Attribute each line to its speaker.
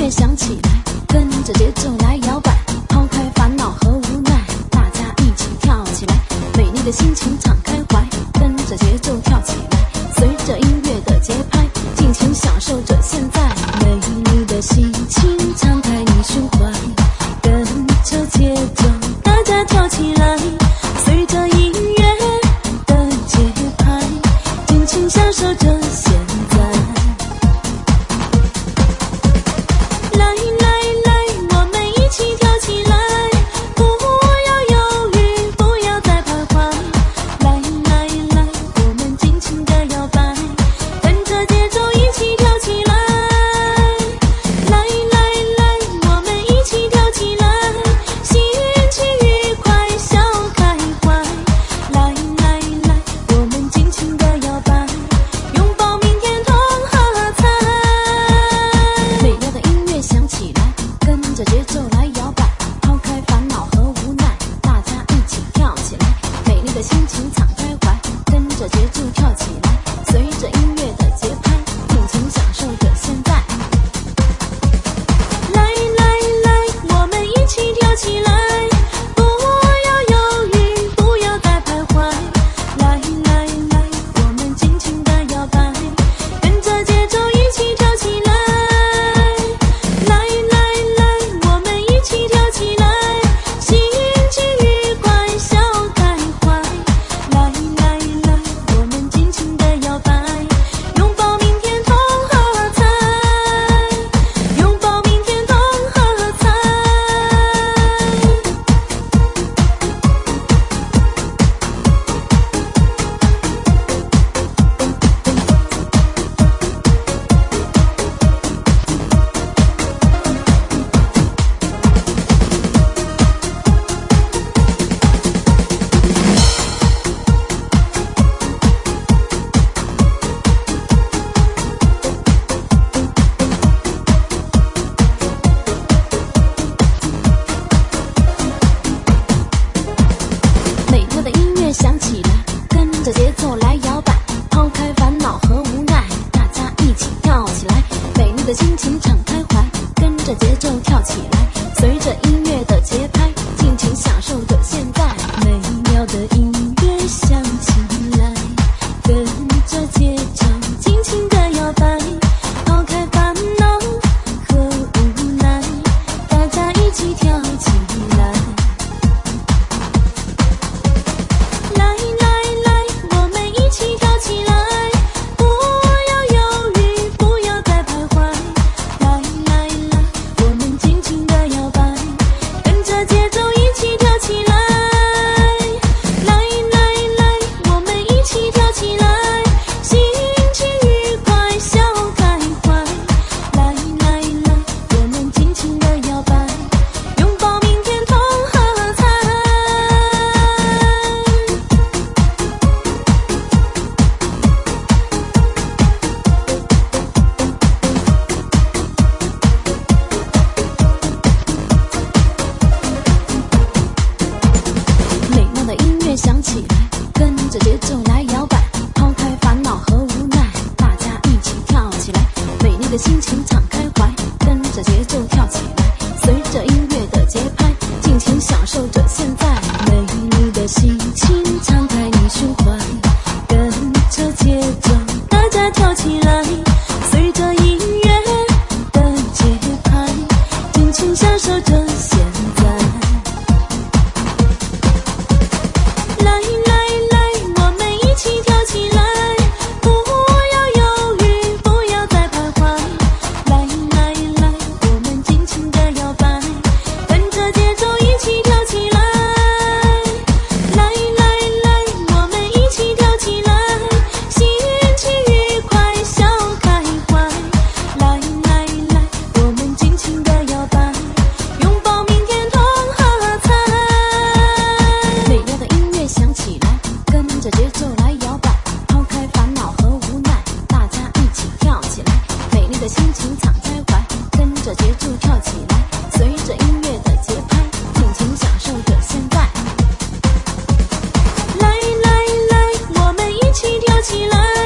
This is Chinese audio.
Speaker 1: 响起来，跟着节奏来摇摆，抛开烦恼和无奈，大家一起跳起来，美丽的心情敞开怀，跟着节奏跳起来，随着音乐的节拍，尽情享受着现在。美丽的心情敞开你胸怀，跟着节奏大家跳起来，随着音乐的节拍，尽情享受着现在。响起来，跟着节奏来摇摆，抛开烦恼和无奈，大家一起跳起来，美丽的心情敞开怀，跟着节奏跳起来，随着音乐的节拍，尽情享受着现在。美妙的音乐响起来，跟着节奏尽情的摇摆，抛开烦恼和无奈，大家一起跳起来。响起来，跟着节奏来摇摆，抛开烦恼和无奈，大家一起跳起来，美丽的心情敞开怀，跟着节奏跳起来，随着音乐的节拍，尽情享受着现在。美丽的心情敞开你胸怀，跟着节奏大家跳起来，随着音乐的节拍，尽情享受着现在。起来。